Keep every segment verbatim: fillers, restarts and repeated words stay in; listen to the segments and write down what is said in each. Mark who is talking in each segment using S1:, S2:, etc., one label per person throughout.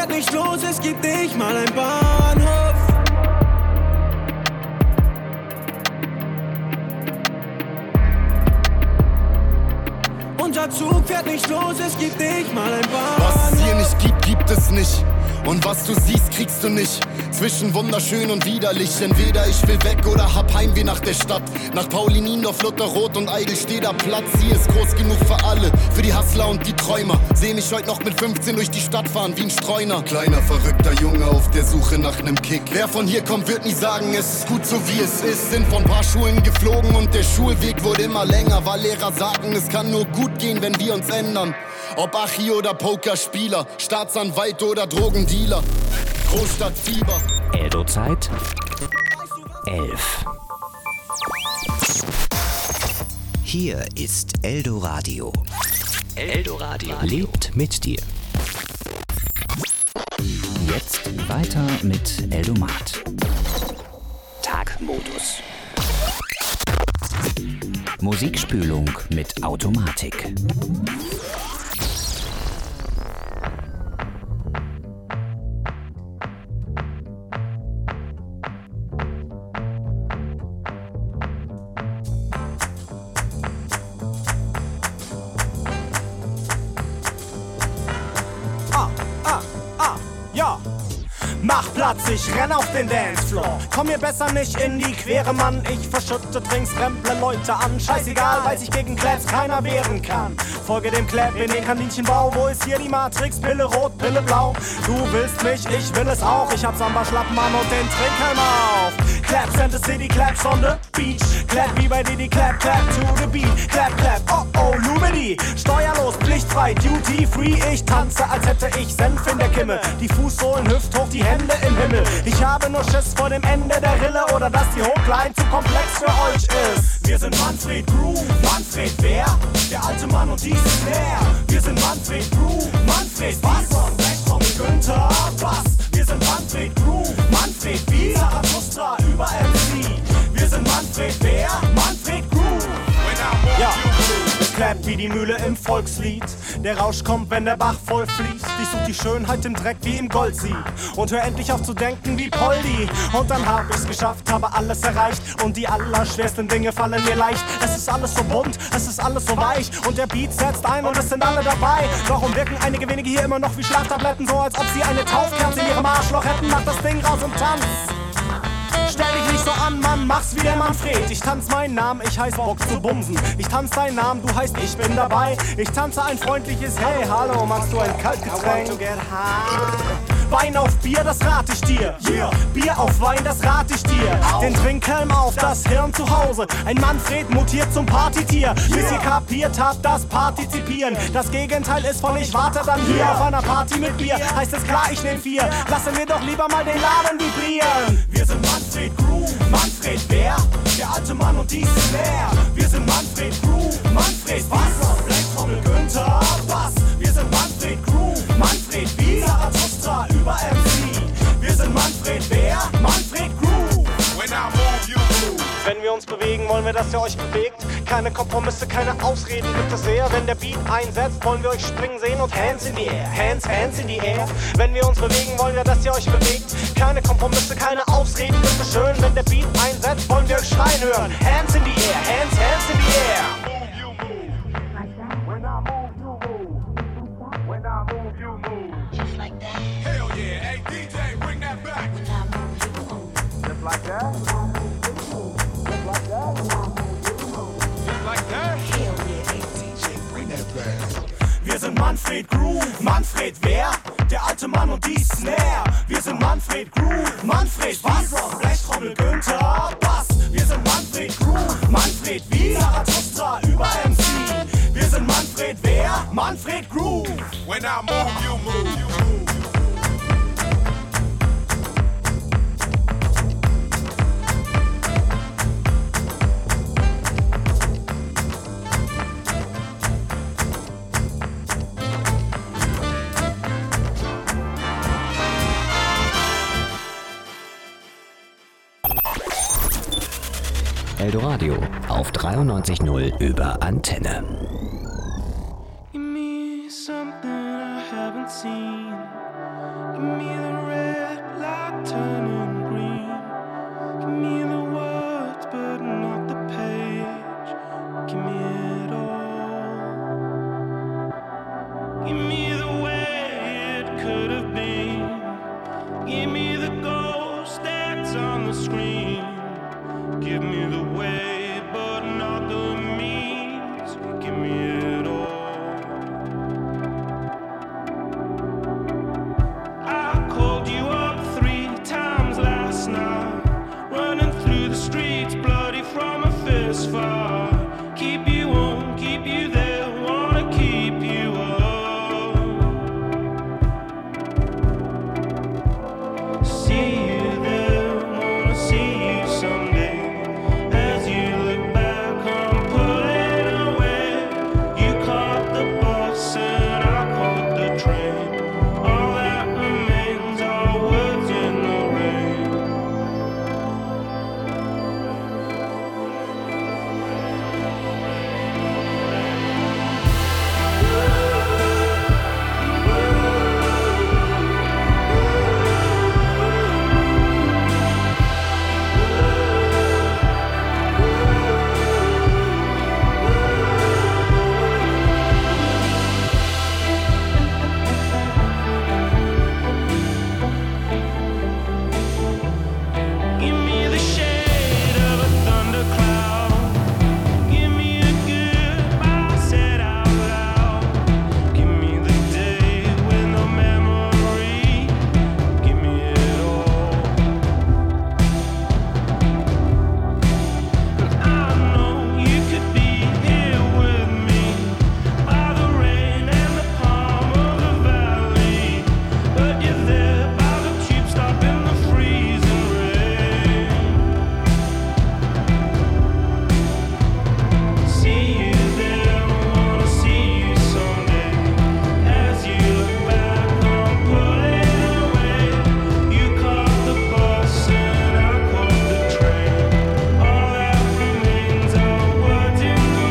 S1: fährt nicht los, es gibt nicht mal einen Bahnhof. Unser Zug fährt nicht los, es gibt nicht mal ein Bahnhof.
S2: Was es hier nicht gibt, gibt es nicht. Und was du siehst, kriegst du nicht. Zwischen wunderschön und widerlich. Entweder ich will weg oder hab Heimweh nach der Stadt. Nach Paulinindorf, Lutherrot und Eidelsteder Platz. Hier ist groß genug für alle, für die Hustler und die Träumer. Seh mich heute noch mit fünfzehn durch die Stadt fahren wie ein Streuner. Kleiner, verrückter Junge auf der Suche nach nem Kick. Wer von hier kommt, wird nie sagen, es ist gut so wie es ist. Sind von paar Schulen geflogen und der Schulweg wurde immer länger. Weil Lehrer sagten, es kann nur gut gehen, wenn wir uns ändern. Ob Achi oder Pokerspieler, Staatsanwalt oder Drogendealer. Großstadtfieber.
S3: Eldo-Zeit elf.
S4: Hier ist Eldoradio.
S3: Eldoradio lebt mit dir. Jetzt weiter mit Eldomat. Tagmodus. Musikspülung mit Automatik.
S5: Mach Platz, ich renn auf den Dancefloor. Komm mir besser nicht in die Quere, Mann. Ich verschütte Drinks, remple Leute an. Scheißegal, weil sich gegen Claps keiner wehren kann. Folge dem Clap in den Kaninchenbau. Wo ist hier die Matrix? Pille rot, Pille blau. Du willst mich, ich will es auch. Ich hab Samba, Schlappmann und den Trinkhelm auf. Claps and the city, claps on the beach. Clap wie bei Diddy, clap, clap to the beat. Clap, clap, oh oh, Lumini. Steuerlos, pflichtfrei, duty free. Ich tanze, als hätte ich Senf in der Kimme. Die Fußsohlen hüfthoch, die Hände im Himmel. Ich habe nur Schiss vor dem Ende der Rille oder dass die Hochline zu komplex für euch ist. Wir sind Manfred Groove, Manfred wer? Der alte Mann und die Snare. Wir sind Manfred Groove, Manfred was? Backtrommel Günther Bass. Wir sind Manfred Groove, Manfred wie? Zarathustra über M C. Wir sind Manfred wer? Manfred Groove. Ja, clap wie die Mühle im Volkslied. Der Rausch kommt, wenn der Bach voll fließt. Ich such die Schönheit im Dreck wie im Goldsieb. Und hör endlich auf zu denken wie Poldi. Und dann hab ich's geschafft, habe alles erreicht. Und die allerschwersten Dinge fallen mir leicht. Es ist alles so bunt, es ist alles so weich. Und der Beat setzt ein und es sind alle dabei. Warum wirken einige wenige hier immer noch wie Schlaftabletten? So als ob sie eine Taufkerze in ihrem Arschloch hätten. Mach das Ding raus und tanz. Stell dich nicht so an, Mann, mach's wie der Manfred. Ich tanz meinen Namen, ich heiß Bock zu bumsen. Ich tanz deinen Namen, du heißt ich bin dabei. Ich tanze ein freundliches Hey, hallo, machst du ein Kaltgetränk? Wein auf Bier, das rat ich dir. Yeah. Bier auf Wein, das rat ich dir. Au. Den Trinkhelm auf, das Hirn zu Hause. Ein Manfred mutiert zum Partytier. Yeah. Bis ihr kapiert habt, das Partizipieren. Das Gegenteil ist von ich warte dann hier yeah. auf einer Party mit Bier. Heißt es klar, ich nehm vier. Lassen wir doch lieber mal den Laden vibrieren. Wir sind Manfred Groove, Manfred wer? Der alte Mann und die Snare. Wir sind Manfred Groove, Manfred was? Blacktrommel Günther Bass. Wir sind Manfred Groove, Manfred wie? Zarathustra über M C. Wir sind Manfred wer? Manfred Groove. When I move, you move. Wenn wir uns bewegen, wollen wir, dass ihr euch bewegt. Keine Kompromisse, keine Ausreden, bitte sehr. Wenn der Beat einsetzt, wollen wir euch springen sehen und Hands in the air, Hands, Hands in the air. Wenn wir uns bewegen, wollen wir, dass ihr euch bewegt. Keine Kompromisse, keine Ausreden, bitte schön. Wenn der Beat einsetzt, wollen wir euch schreien hören. Hands in the air, Hands, Hands in the air.
S6: Like that? Just like that? Just like that? Hell yeah, hey D J, bring that back.
S5: Wir sind Manfred Groove, Manfred wer? Der alte Mann und die Snare. Wir sind Manfred Groove, Manfred was? Blechtrommel Günther Bass. Wir sind Manfred Groove, Manfred wie? Zarathustra über M C. Wir sind Manfred wer? Manfred Groove.
S6: When I move, you move, you move.
S3: Eldoradio auf dreiundneunzig Komma null über Antenne.
S1: Give me something I haven't seen. Give
S7: Give me the way, but not the means. Give me it all. I called you up three times last night, running through the streets, bloody from a fist fight. Keep you on, keep you there, wanna keep you up. See you there, wanna see you someday. As you look back, I'm pulling away. You caught the bus and I caught the train. All that remains are words in the rain. Give me the shade of a thundercloud. Give me a goodbye said out loud. Give me the day with no memory. Give me it all. 'Cause I know you could be here with me by the rain and the palm of the valley, but you're there by the tube stop in the freezing rain. See you there, wanna see you someday. As you look back, I'm pulling away. You caught the bus and I caught the train. All that remains are words in the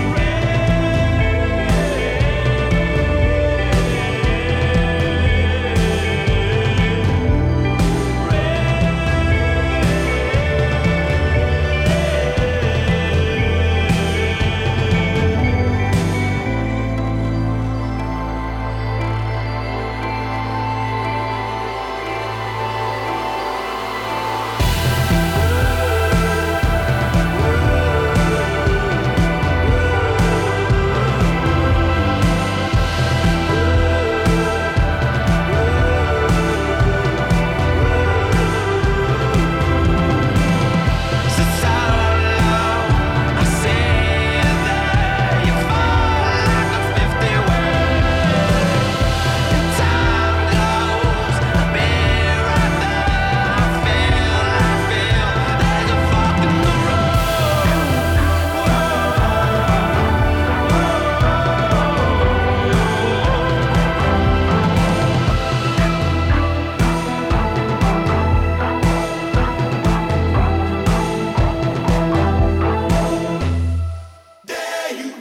S6: Dare you,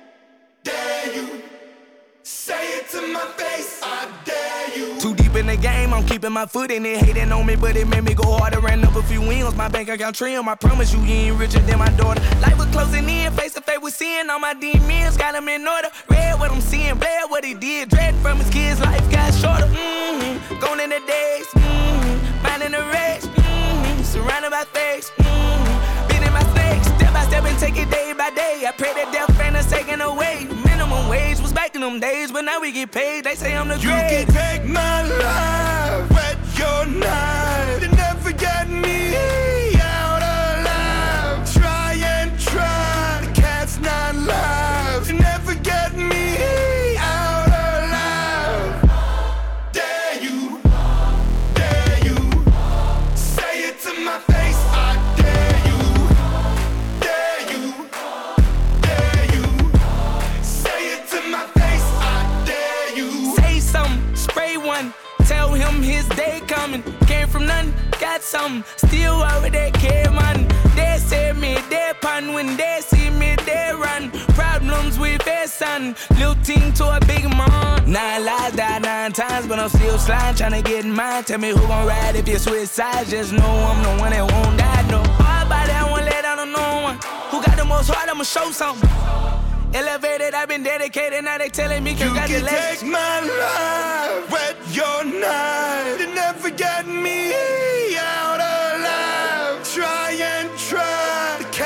S6: dare you, say it to my face, I dare you.
S1: Too deep in the game, I'm keeping my foot in it. Hating on me, but it made me go harder. Ran up a few wins, my bank account trim. I promise you, you ain't richer than my daughter. Life was closing in, face to face with sin. All my demons got them in order. Read what I'm seeing, bled what he did. Dread from his kids, life got shorter. Mm-hmm. Gone in the days, mm-hmm. Minding the race, mm-hmm. Surrounded by fakes, mm-hmm. Been in my snakes, step by step and take it day by day. I pray that death ain't us taken away. Minimum wage was back in them days, but now we get paid. They say I'm the
S6: You
S1: great.
S6: can take my life, wet your knife, and never get me out alive. Try and try, the cat's not live. You never get me out alive. Dare you, dare you, say it to my face, I dare you. Dare you, dare you, say it to my face, I dare you.
S1: Say something, spray one. Tell him his day coming. Came from nothing, got something. Still already care, man. They say me, they pan. When they see me, they run. Problems with their son. Little team to a big man. Nine lives died nine times, but I'm still sliding, trying to get in mine. Tell me who gon' ride if you switch sides. Just know I'm the one that won't die, no. All about that, I won't let down on no one. Who got the most heart, I'ma show something. Elevated, I've been dedicated, now they telling me congratulations.
S6: You can take my life, wet your knife, and never get me out alive. Try and try, the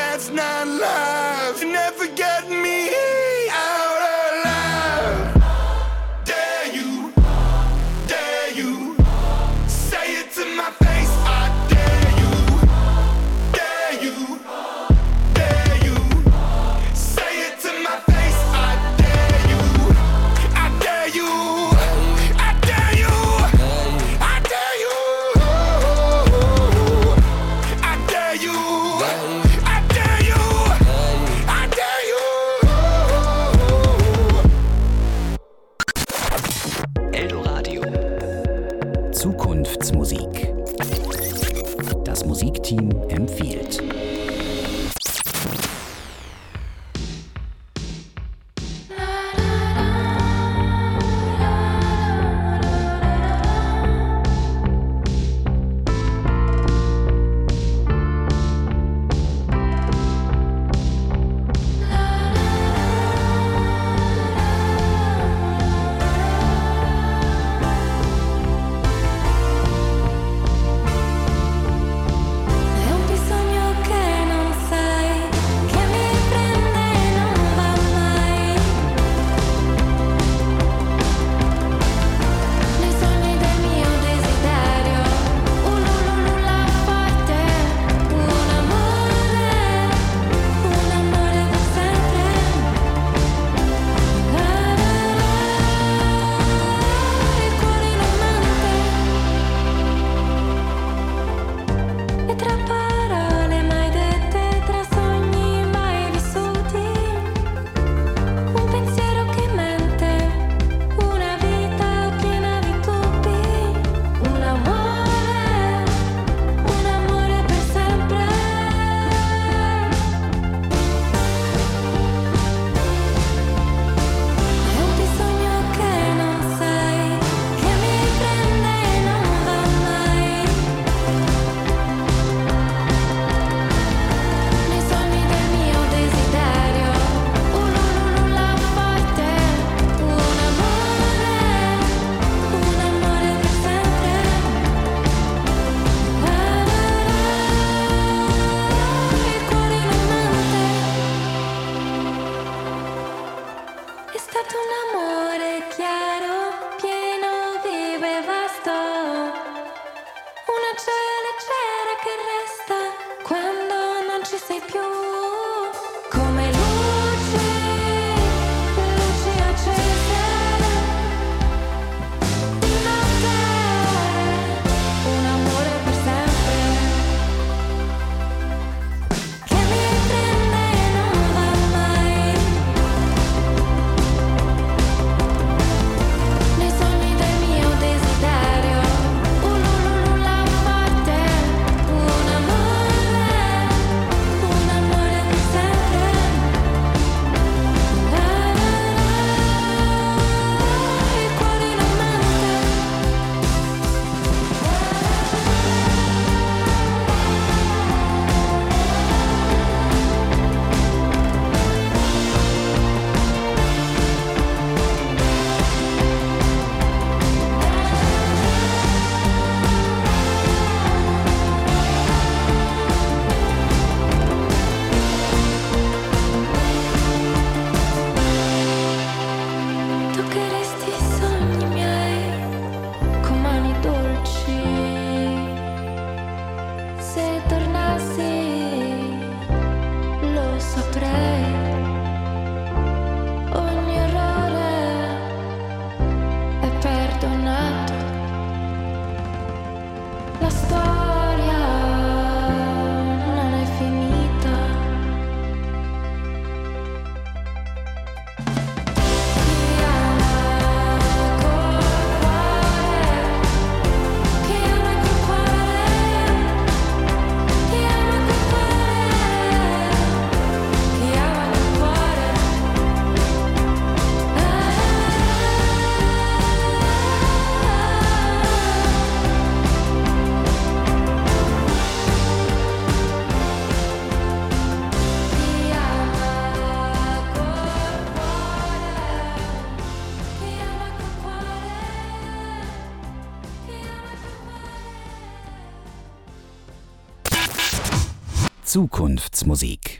S3: Zukunftsmusik.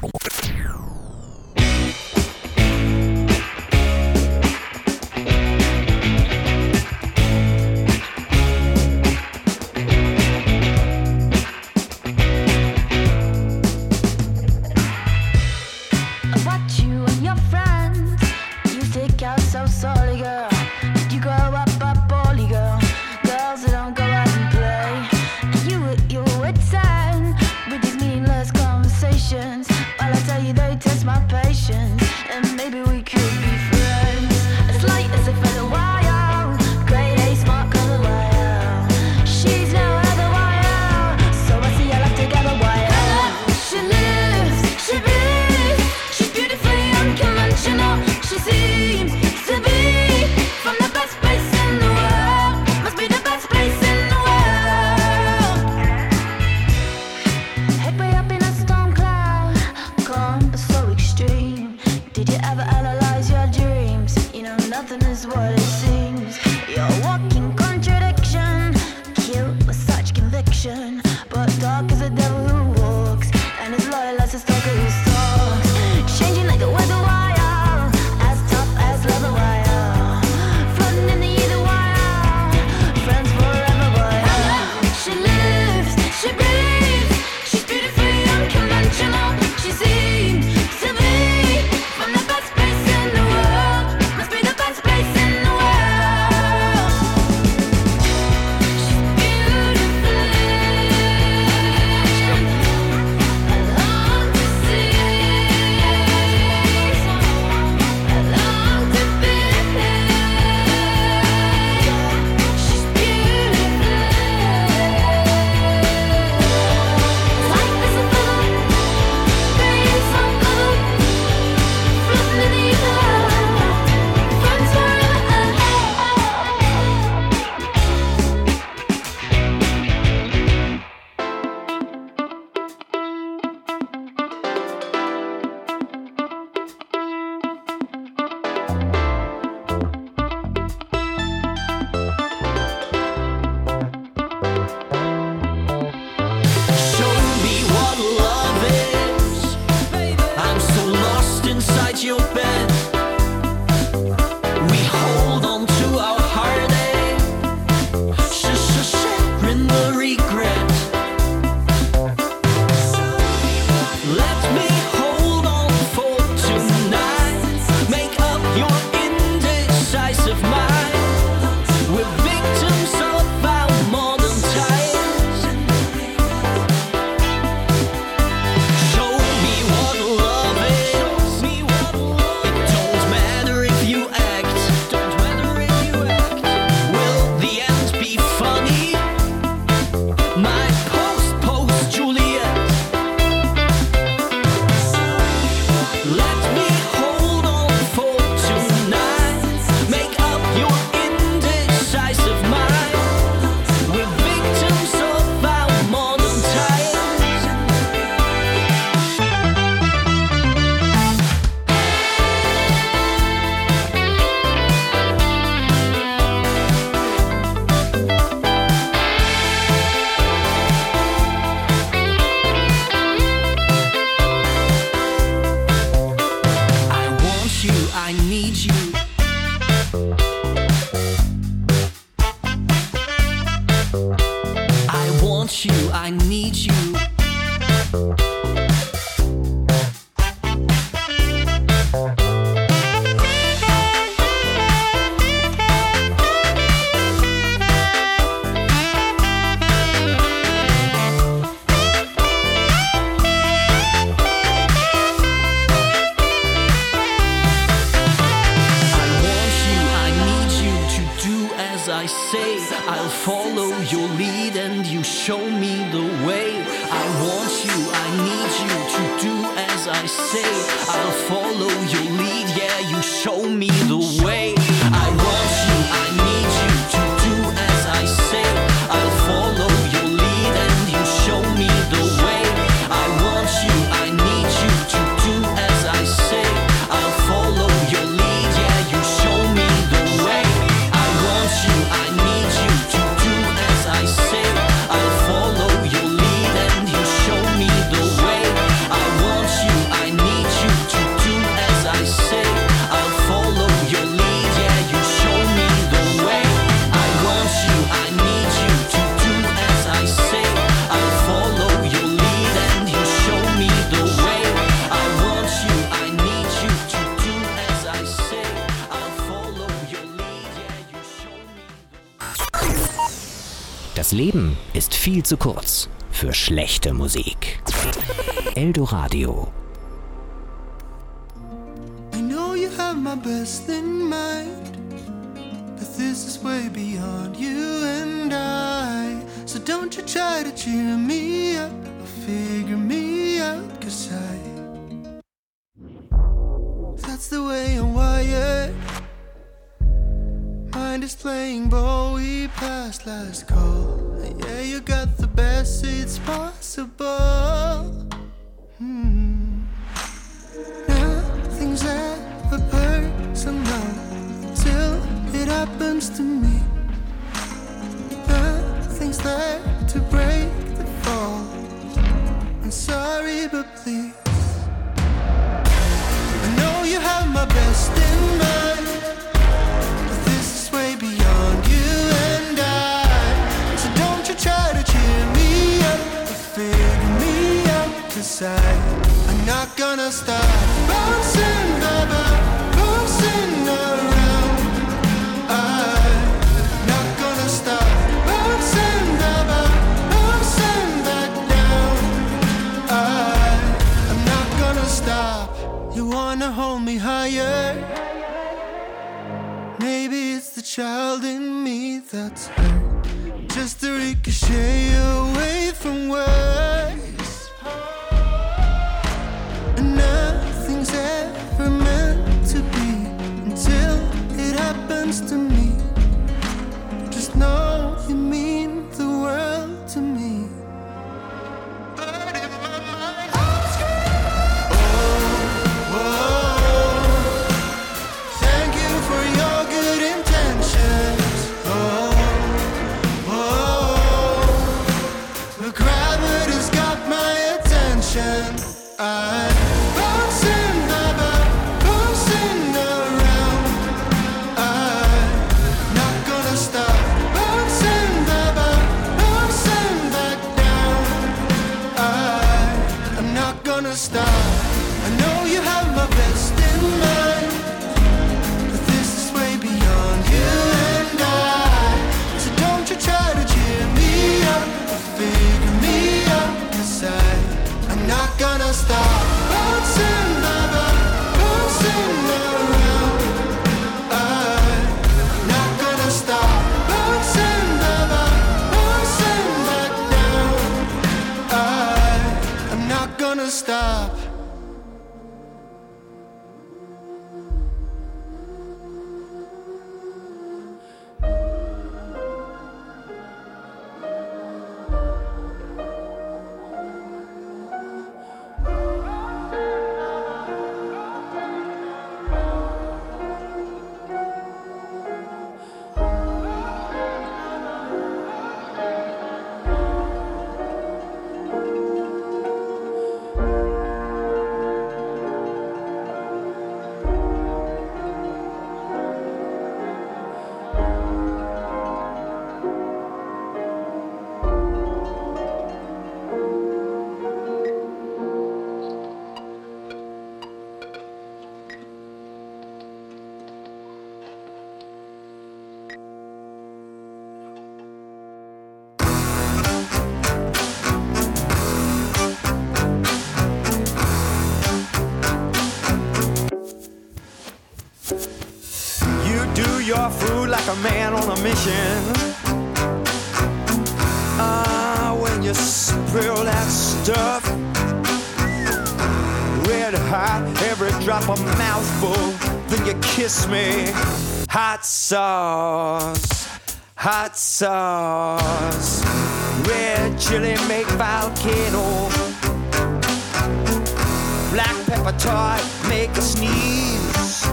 S1: Way
S3: Das Leben ist viel zu kurz für schlechte Musik. Eldoradio.
S8: I know you have my best in mind, but this is way beyond you and I. So don't you try to cheer me up or figure me out, 'cause I, that's the way I'm wired. Mind is playing Bowie past last call. Yeah, you got the best seats possible. Hmm. Nothing's ever personal till it happens to me. Nothing's there to break the fall. I'm sorry, but please, I know you have my best in mind, but this is way beyond you and I. So don't you try to cheer me up or figure me out, 'cause I, I'm not gonna stop bouncing, baby, bouncing around. I'm not gonna stop bouncing, baby, bouncing back down. I, I'm not gonna stop. You wanna hold me higher? Maybe it's the child in me that's hurt, just to ricochet away from words. And nothing's ever meant to be until it happens to me. Just know you mean the world to me. But in my mind, I'm screaming, oh, oh, thank you for your good intentions. Oh, oh, the gravity's got my attention. I'm bouncing, baby, bouncing around. I'm not gonna stop bouncing, baby, bouncing back down. I, I'm not gonna stop. I know you have my best in mind, but this is way beyond you and I. So don't you try to cheer me up or figure me out, 'cause I, I'm not gonna stop bouncing, baby, bouncing around. I'm not gonna stop bouncing, baby, bouncing back down. I, I'm not gonna stop.
S9: Your food like a man on a mission. Ah, when you spill that stuff, red hot, every drop a mouthful, then you kiss me. Hot sauce, hot sauce, red chili make volcano, black pepper tart make a sneeze.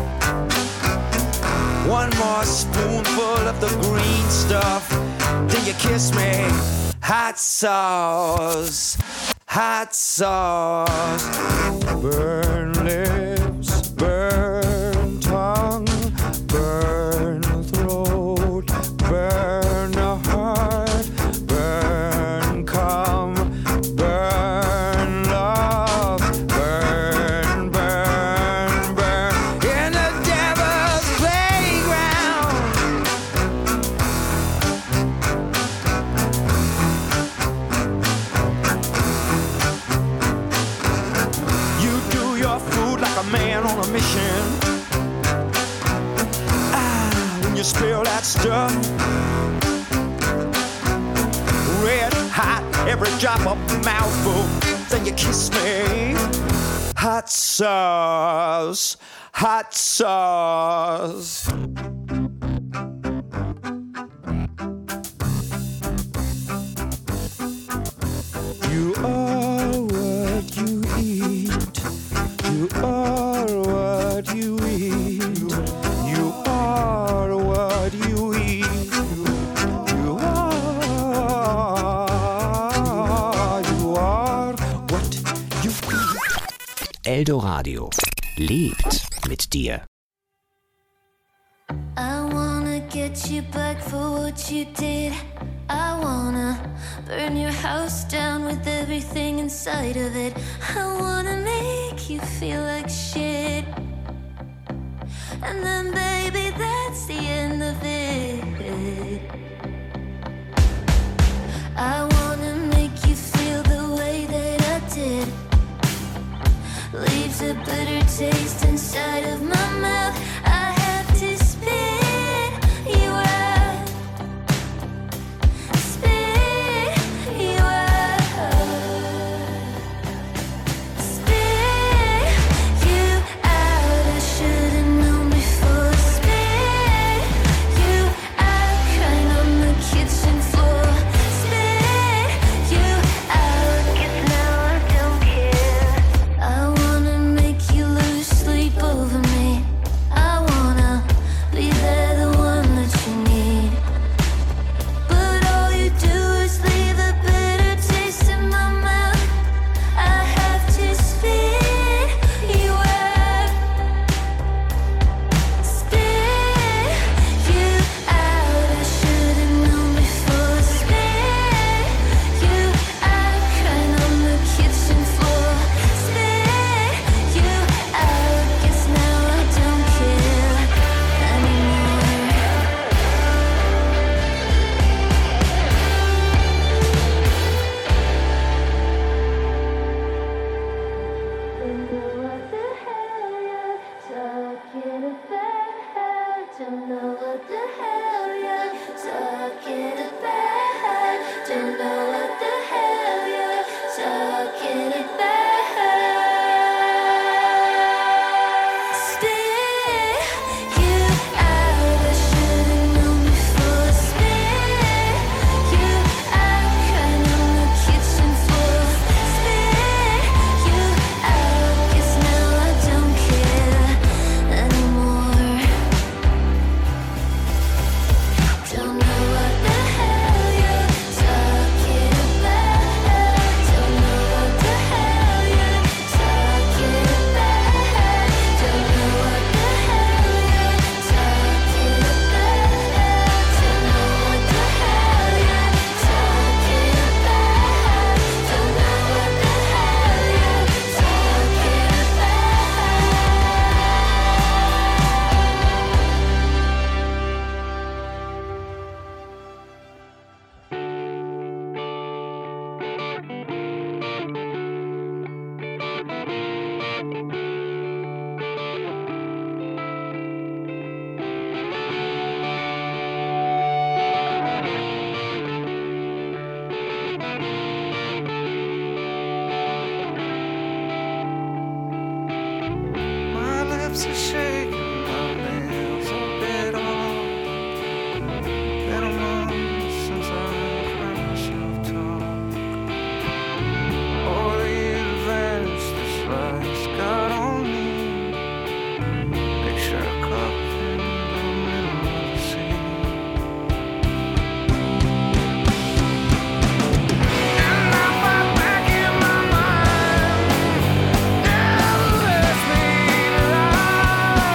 S9: One more spoonful of the green stuff, then you kiss me. Hot sauce, hot sauce. Burn lips, burn tongue, burn throat, burn heart, burn cum, burn love, burn, burn, burn. In the devil's playground. your food like a man on a mission. Ah, when you spill that stuff, red hot, every drop of mouthful, then you kiss me. Hot sauce, hot sauce. You are what you eat. You are what you eat. You are what you eat. You are, you are what you eat.
S3: Eldoradio lebt mit dir.
S10: I wanna get you back for what you did. I wanna burn your house down with everything inside of it. I wanna make you feel like shit. And then baby, that's the end of it. I wanna make you feel the way that I did. Leaves a bitter taste inside of my mouth. I have to spit you out. Spit you out. Spit you out. I should've known before. Spit you out. Crying on the kitchen floor. Spit you out. 'Cause now I don't care. I wanna make you lose sleep over me. I wanna be there, the one that you need. But all you do is leave a bitter taste in my mouth. I have to spit you out. Spit you out. I should've known before. Spit you out. Crying on the kitchen floor. Spit you out. Guess now I don't care anymore. Don't know what the hell you're talking about. Don't know what the hell you're talking about. Spit you out. I should've known before. Spit you out. Crying on the kitchen floor. Spit you out. Guess now I don't care anymore. Don't know what the hell you're talking about. Don't know what the hell you're talking about. Don't know what the hell you're talking about. Don't know what the hell you're talking about. Don't know what the hell you're talking
S7: My lips are shaking, my nails are bitter. Been a month since I've heard myself talk. All the advantage this life's got on me. Picture a cup in the middle of the sea. And now I'm back in my mind. Never lets me lie.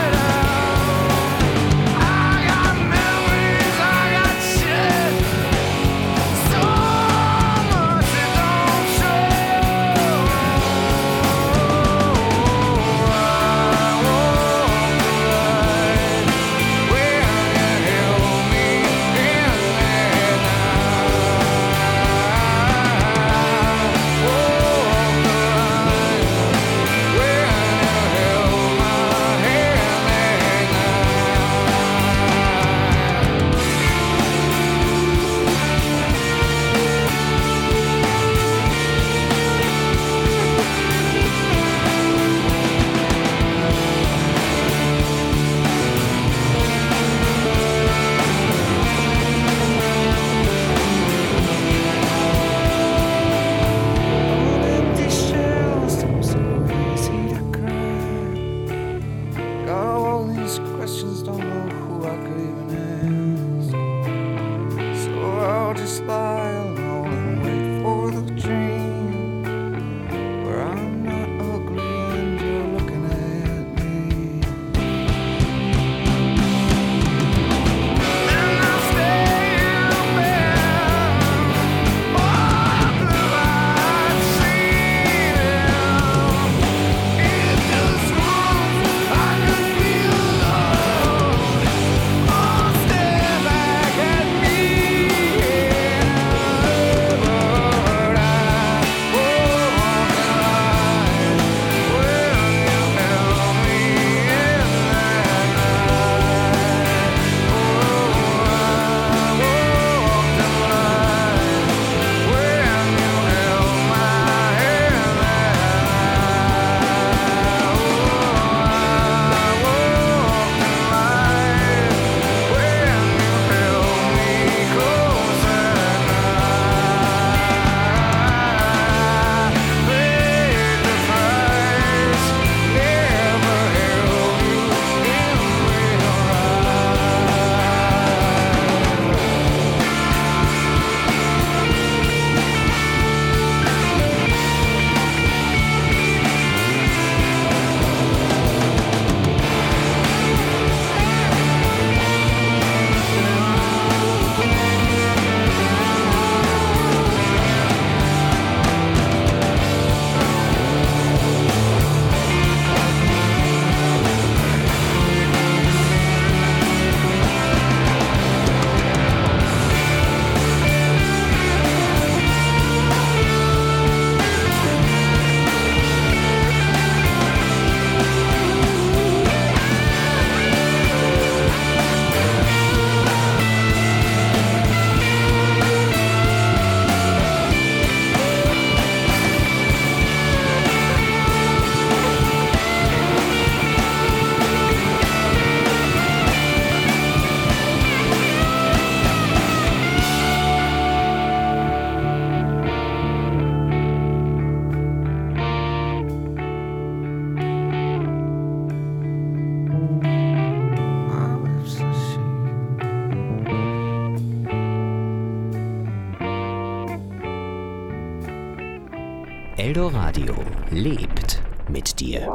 S3: Eldoradio lebt mit dir.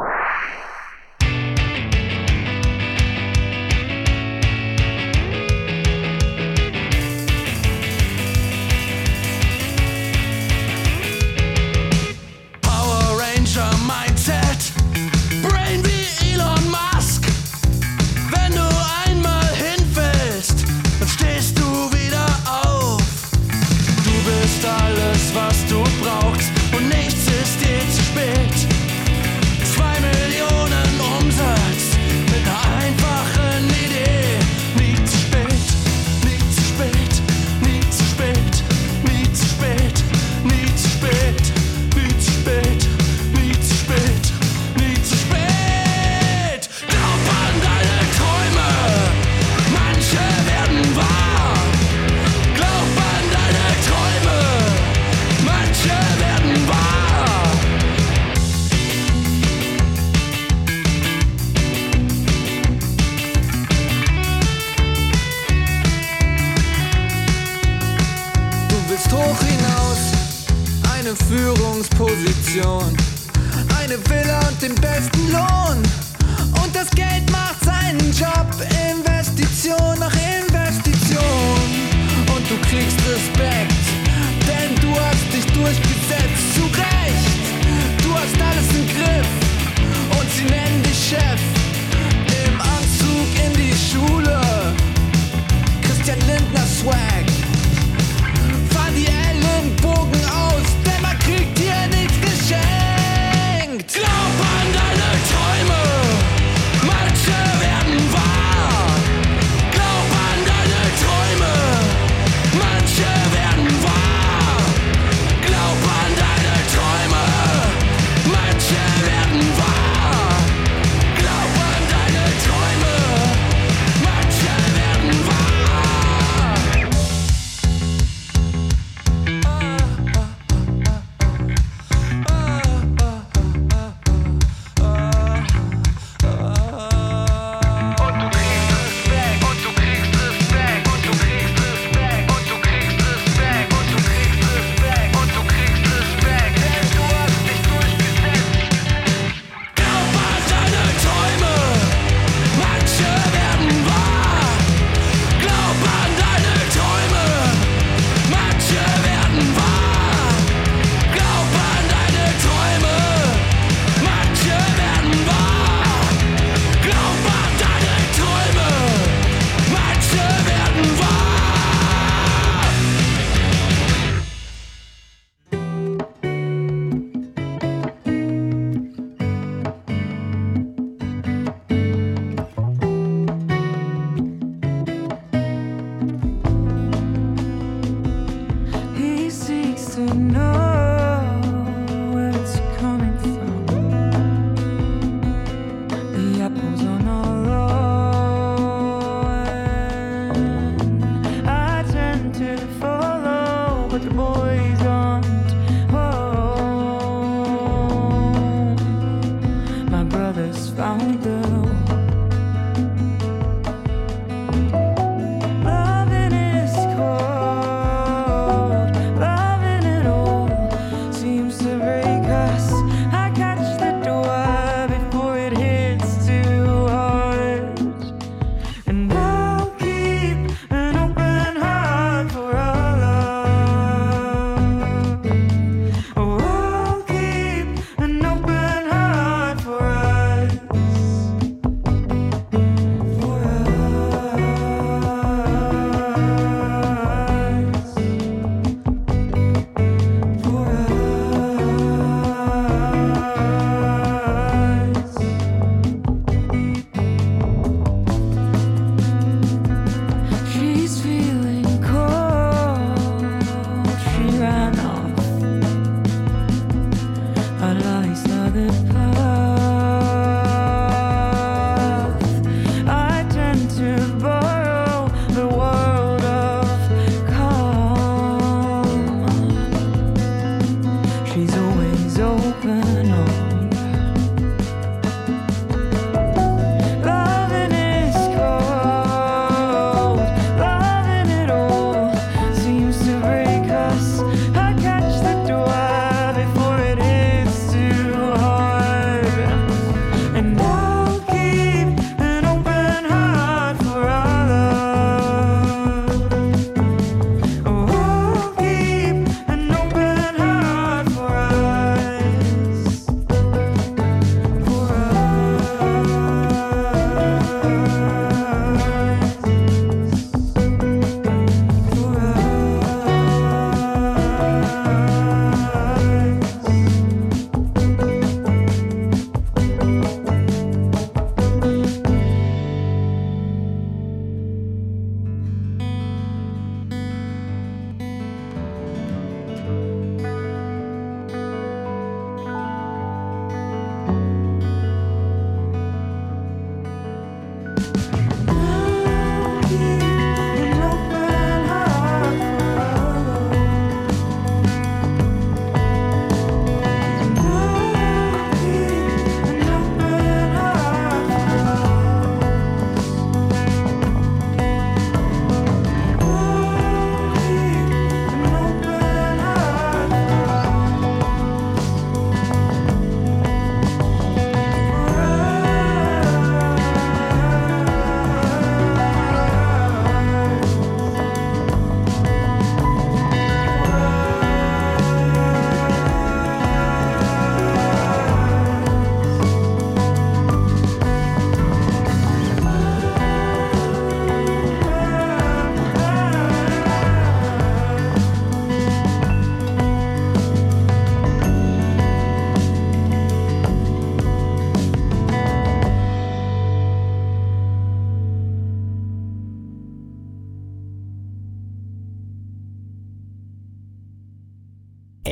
S1: Power Ranger Mindset, Brain wie Elon Musk. Wenn du einmal hinfällst, dann stehst du wieder auf. Du bist alles, was du brauchst und nichts ist je zu spät. Zwei Millionen Umsatz mit einer einfachen Idee. Nie zu spät, nie zu spät, nie zu spät, nie zu spät, nie zu spät, nie zu spät, nie zu spät, nie zu spät. Glaub an deine Träume, manche werden wahr. Glaub an deine Träume, manche werden wahr.
S11: Du willst hoch hinaus, eine Führungsposition, eine Villa und den besten Lohn. Und das Geld macht seinen Job, Investition nach Investition. Und du kriegst Respekt, denn du hast dich durchgesetzt, zu Recht. Du hast alles im Griff und sie nennen dich Chef. Im Anzug in die Schule, Christian Lindner Swag. Fahr die Ellenbogen aus, denn man kriegt hier nichts geschenkt.
S1: Glaub an deine Träume, manche werden wahr. Glaub an deine Träume, manche werden wahr. Glaub an deine Träume, manche werden wahr. Glaub an deine Träume, manche werden wahr. Und du kriegst Respekt, und du kriegst Respekt, und du kriegst Respekt, und du kriegst Respekt, und du kriegst Respekt, und du kriegst Respekt, denn du hast dich durchgesetzt. Glaub an deine Träume, manche werden wahr. Glaub an deine Träume, manche werden wahr. Glaub an deine Träume, manche werden wahr. Glaub an deine Träume, manche werden wahr.
S12: He seeks to know where it's coming from. The apples on our lawn. I tend to follow, but the boys aren't home. My brother's found the loving is cold, loving it all seems to break us. I catch the door before it hits too hard, and I'll keep an open heart for our love. Oh, I'll keep an open heart for us.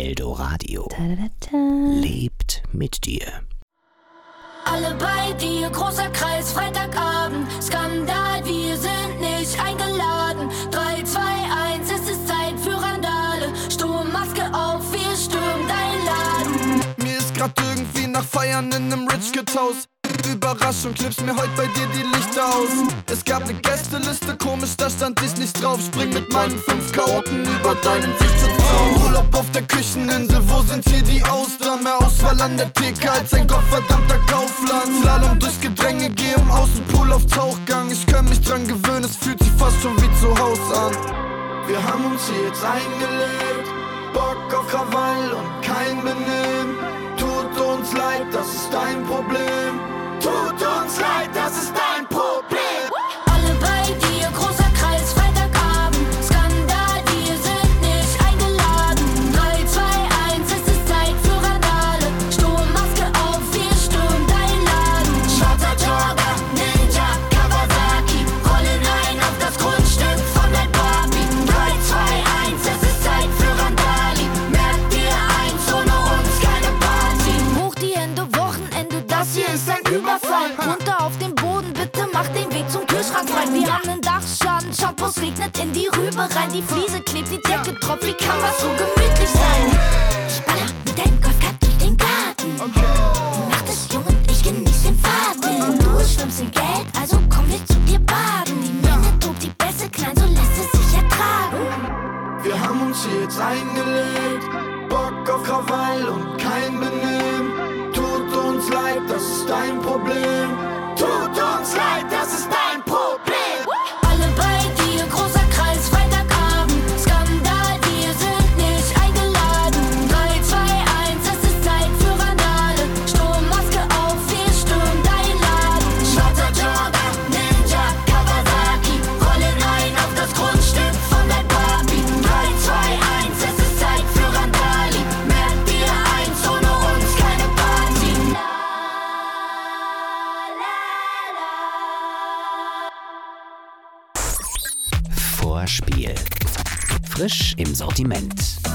S3: Eldoradio.
S10: Ta-da-da-ta.
S3: Lebt mit dir.
S10: Alle bei dir, großer Kreis, Freitagabend. Skandal, wir sind nicht eingeladen. drei, zwei, eins, es ist Zeit für Randale. Sturmmaske auf, wir stürmen dein Laden.
S9: Mir ist grad irgendwie nach Feiern in nem Rich Kid Haus. Überraschung, klippst mir heute bei dir die Lichter aus. Es gab ne Gästeliste, komisch, da stand ich nicht drauf. Spring mit meinen fünf Chaoten über deinen Weg zum Traum. Urlaub auf der Kücheninsel, wo sind hier die Austern? Mehr Auswahl an der Theke als ein gottverdammter Kaufland. Slalom durchs Gedränge, geh im Außenpool auf Tauchgang. Ich kann mich dran gewöhnen, es fühlt sich fast schon wie zu Haus an. Wir haben uns hier jetzt eingelebt, Bock auf Krawall und kein Benehmen. Tut uns leid, das ist dein Problem. Tut uns leid, das ist dein Problem.
S10: Alle bei dir, großer Kreis, Freitagabend. Skandal, wir sind nicht eingeladen. drei, zwei, eins, es ist Zeit für Randale. Sturmmaske auf, wir stürmen dein Laden. Schwarzer Jogger, Ninja, Kawasaki. Rollen ein auf das Grundstück von der Barbie. drei, zwei, eins, es ist Zeit für Randali. Merk dir eins, ohne uns keine Party. Hoch die Hände, Wochenende, das hier ist ein Überfall. Runter auf den Boden, bitte mach den Weg zum Kühlschrank frei. Wir haben einen Dachschaden, Shampoos regnet in die Rübe rein. Die Fliese klebt, die Decke tropft, wie kann was so gemütlich sein? Ich baller mit deinem Golfkart durch den Garten. Die Nacht ist jung und ich genieß den Faden. Du schwimmst in Geld, also komm wir zu dir baden. Die Menge tobt, die Bässe klein, so lässt es sich ertragen.
S9: Wir haben uns hier jetzt eingelegt, Bock auf Krawall und kein Benehmen. Tut uns leid, das ist dein Problem. Tut uns leid, das ist dein Problem.
S10: Alle bei dir, großer Kreis, Freitagabend. Skandal, wir sind nicht eingeladen. drei, zwei, eins, es ist Zeit für Randale. Sturmmaske auf, wir stürmen dein Laden. Schwarzer Jogger, Ninja, Kawasaki. Rollen ein auf das Grundstück von der Barbie. drei, zwei, eins, es ist Zeit für Randali. Merk dir eins, ohne uns keine Party.
S3: Vorspiel. Frisch im Sortiment.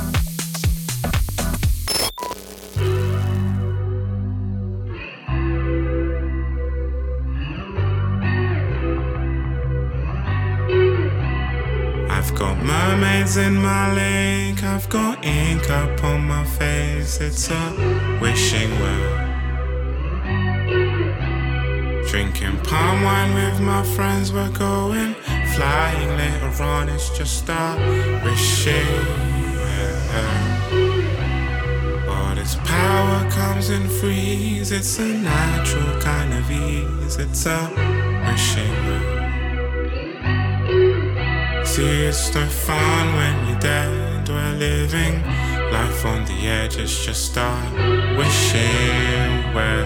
S13: I've got mermaids in my lake, I've got ink up on my face, it's a wishing well. Drinking palm wine with my friends, we're going flying later on, it's just a wishing well. All this power comes in freeze, it's a natural kind of ease, it's a wishing well. See, it's no fun when you're dead, we're living life on the edge, it's just a wishing well.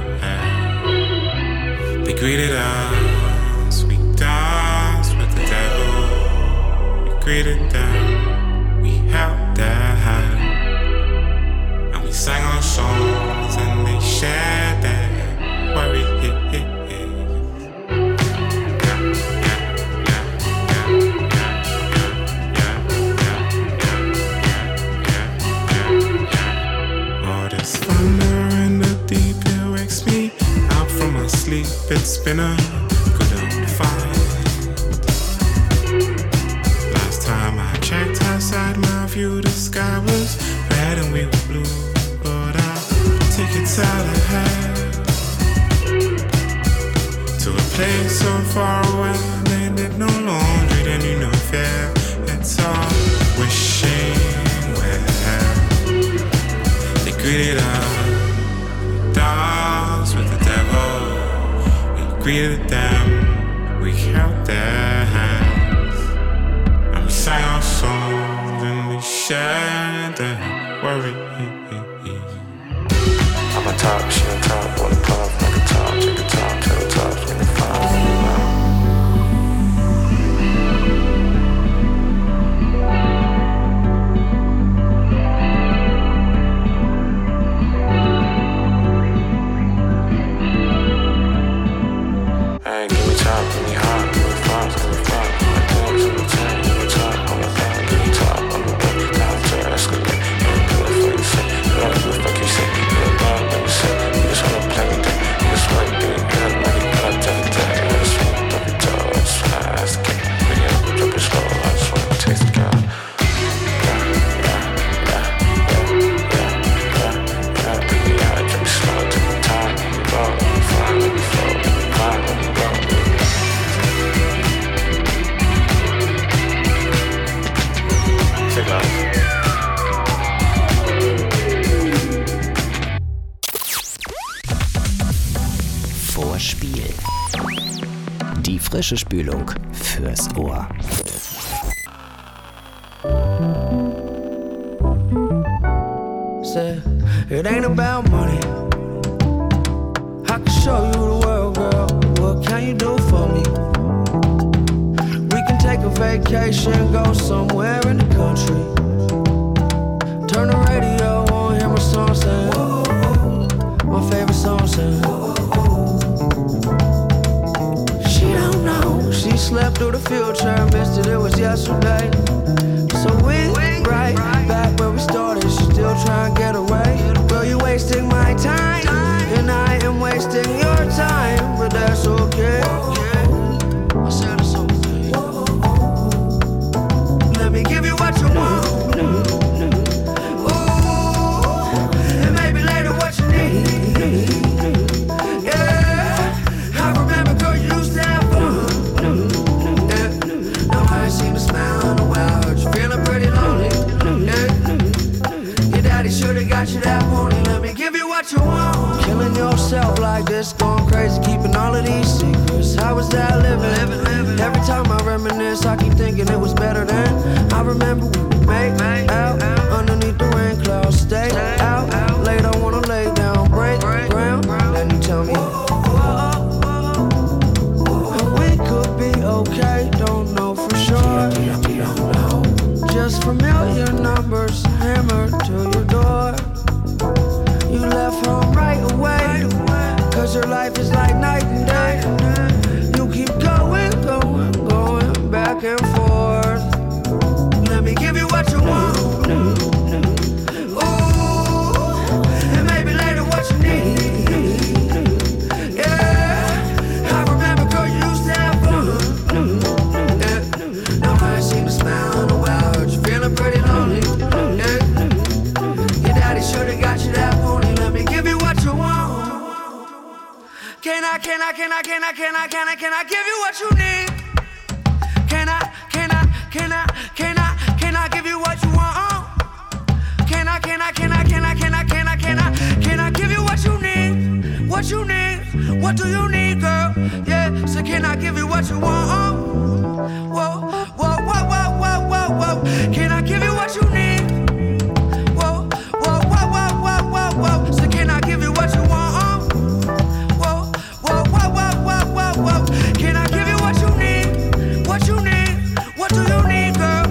S13: They greeted us, we danced with the devil. We greeted them, we held their hand, and we sang our songs and they shared their worries. All this thunder in the deep, it wakes me up from my sleep. It's been a good old fight. Last time I checked outside my view, the sky was red and we were blue. But I'll take it out ahead to a place so far away. They did no laundry, they knew no fear. It's all wishing well. They greeted us, danced with the devil. We greeted them, we held their hands, and we sang our songs and we shared their worries.
S14: I'm on top, she on top, wanna pop, like a top, take a top, tell the tops, when they find me. Escalate, I'm good for you.
S3: vor Spiel. Die frische Spülung fürs Ohr.
S15: Say, it ain't about money. I can show you the world, girl. What can you do for me? We can take a vacation, go somewhere in the country. Turn the radio on, hear my song sing. My favorite song sing. She don't know, she slept through the future, missed it, it was yesterday. So we right back where we started, she still trying to get away. Girl, you wasting my time, and I am wasting your time, but that's okay. I said it's okay. Let me give you what you want. Got you that morning, let me give you what you want. Killing yourself like this, going crazy, keeping all of these secrets. How was that living? living, living. Every time I reminisce, I keep thinking it was better then. I remember when we made out underneath the rain clouds. Stay out late, I wanna lay down, break ground. Then you tell me we could be okay, don't know for sure. Just familiar numbers hammered to your door. You left home right away, cause your life is like night and day. You keep going, going, going back and forth. Let me give you what you want. Ooh, and maybe later what you need. Yeah, I remember, girl, you used to have fun. Yeah, now I ain't seen a smile in a while, heard you feeling pretty lonely. Yeah, your daddy should've got you that pony. Let me give you what you want. Can I, can I, can I, can I, can I, can I, can I give you what you need? Can I, can I, can I, can I, can I give you what you want? Can I, can I, can I, can I, can I, can I, can I, can I give you what you need? What you need? What do you need, girl? Yeah, so can I give you what you want? Whoa, whoa, whoa, whoa, whoa, whoa, whoa. Can I give you what you need? Whoa, whoa, whoa, whoa, whoa, whoa, whoa. So can I give you what you want? Whoa, whoa, whoa, whoa, whoa, whoa, whoa. Can I give you what you need? What you need? What do you need, girl?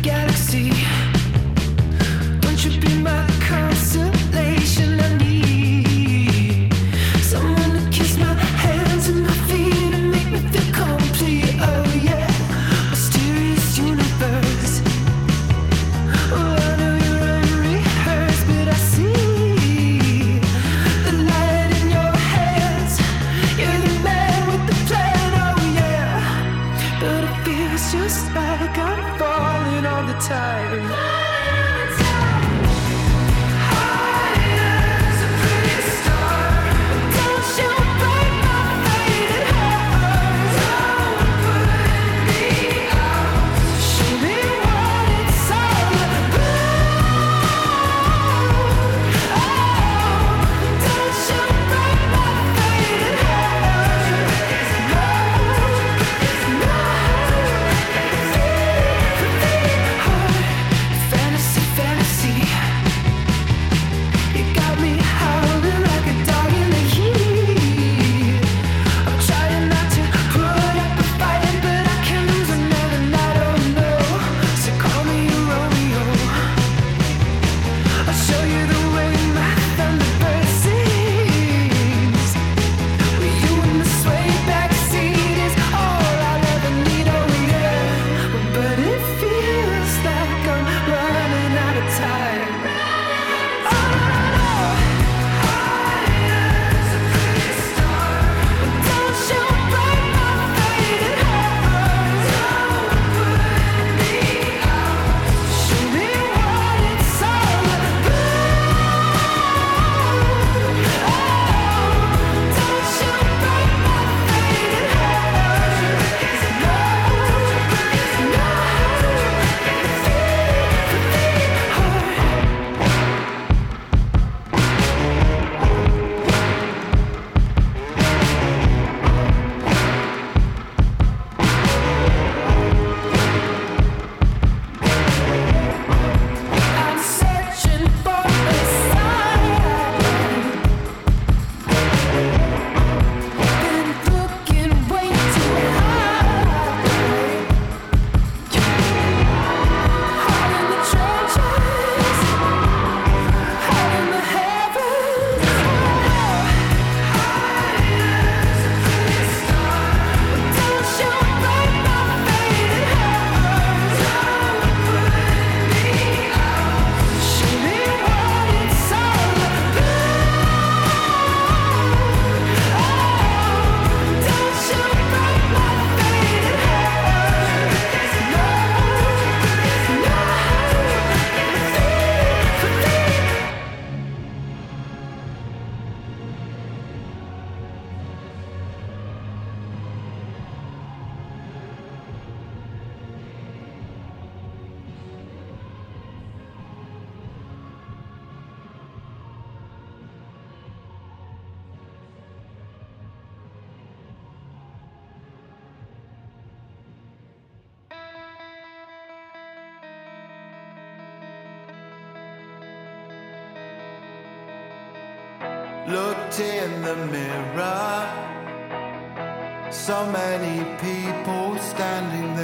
S12: galaxy. Won't you be my consolation? I need someone to kiss my hands and my feet and make me feel complete. Oh yeah, mysterious universe. Oh, I know you're unrehearsed, but I see the light in your hands. You're the man with the plan. Oh yeah, but it feels just like I'm falling all the time.
S8: Looked in the mirror, so many people standing there.